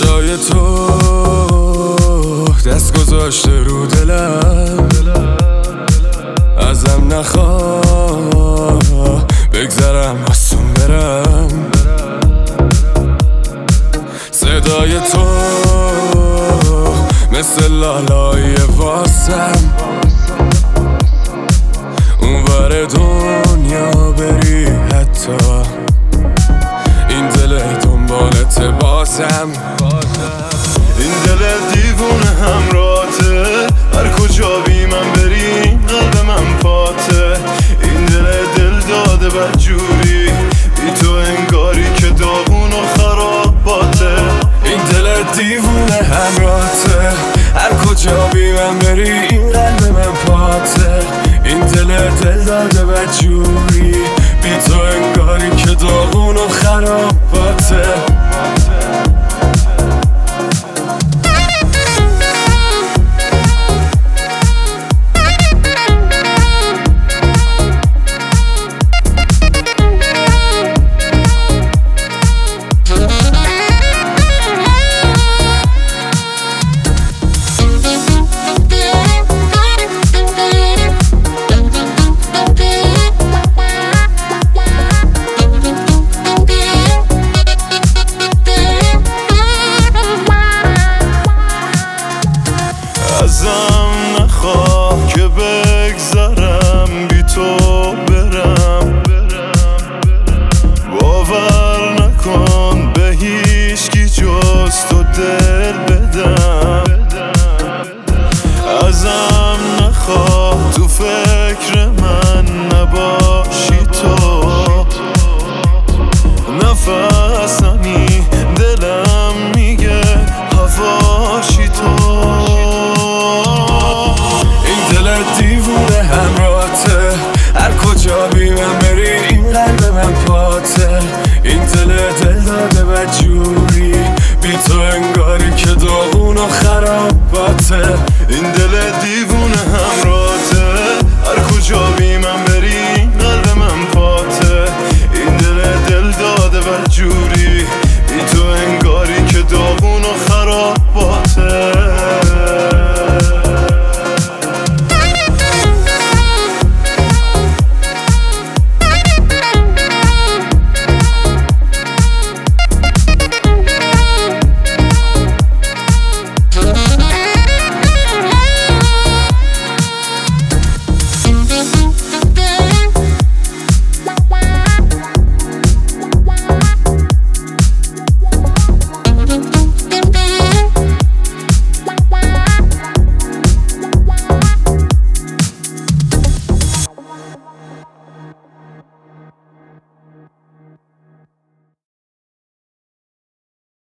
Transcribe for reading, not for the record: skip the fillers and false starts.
جای تو دست گذاشته رو دلم، ازم نخواه بگذرم آسون برم. صدای تو مثل لالای واسم، اون ور دنیا بری حتی این دل دنبالت بازم. این دل دیوونه همراته، هر کجا بی من بری قلب من پاته. این دل داده بدجوری، بی تو انگاری که داغون و خراباته. این دل دیوونه همراته، هر کجا بی من بری این قلب من پاته. این دل داده بدجوری، بی تو انگاری که داغون و خراباته. ازم نخواه که بگذرم بی تو برم، باور نکن به هیچکی جز تو دل بدم. ازم نخواه تو فکر من نباشی تو، نفسمی دلم میگه هواشی تو. دیوونه همراته، هر کجا بی من بری این قلب من پاته. این دل داده بدجوری، بی تو انگاری که داغون و خراباته. این دل دیوونه